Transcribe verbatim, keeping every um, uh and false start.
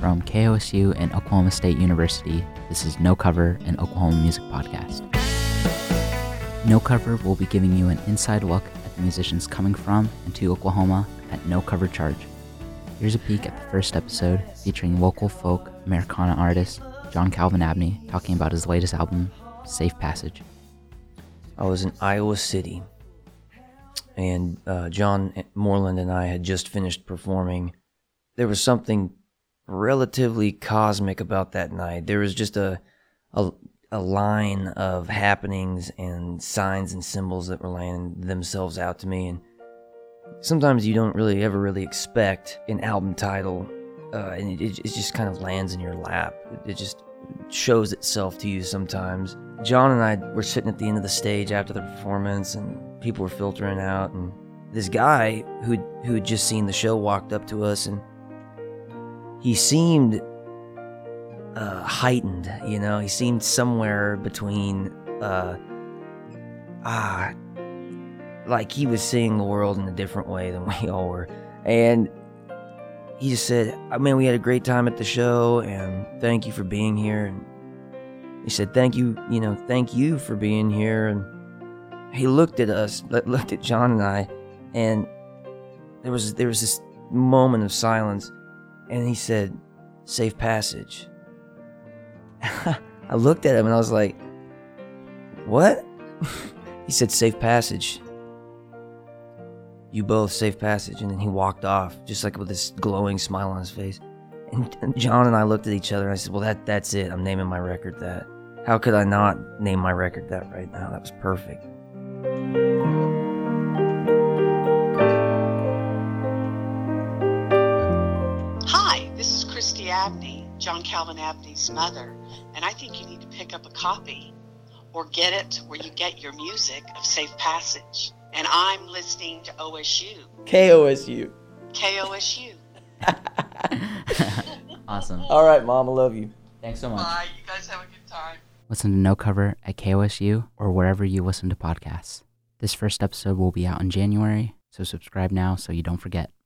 From K O S U and Oklahoma State University, this is No Cover, an Oklahoma music podcast. No Cover will be giving you an inside look at the musicians coming from and to Oklahoma at no cover charge. Here's a peek at the first episode featuring local folk Americana artist John Calvin Abney talking about his latest album, Safe Passage. I was in Iowa City, and uh, John Moreland and I had just finished performing. There was something relatively cosmic about that night. There was just a, a a line of happenings and signs and symbols that were laying themselves out to me. And sometimes you don't really ever really expect an album title, uh, and it, it just kind of lands in your lap. It, it just shows itself to you sometimes. John and I were sitting at the end of the stage after the performance, and people were filtering out, and this guy who who had just seen the show walked up to us, and he seemed uh, heightened, you know. He seemed somewhere between, uh, ah, like he was seeing the world in a different way than we all were. And he just said, I mean, we had a great time at the show, and thank you for being here. And he said, thank you, you know, thank you for being here. And he looked at us, looked at John and I, and there was there was this moment of silence. And he said, Safe Passage. I looked at him and I was like, what? He said, Safe Passage. You both, Safe Passage. And then he walked off, just like with this glowing smile on his face. And John and I looked at each other and I said, well, that that's it. I'm naming my record that. How could I not name my record that right now? That was perfect. Abney, John Calvin Abney's mother, and I think you need to pick up a copy or get it where you get your music of Safe Passage. And I'm listening to O S U. K O S U. K O S U. Awesome. All right, Mom, I love you. Thanks so much. Bye. You guys have a good time. Listen to No Cover at K O S U or wherever you listen to podcasts. This first episode will be out in January, so subscribe now so you don't forget.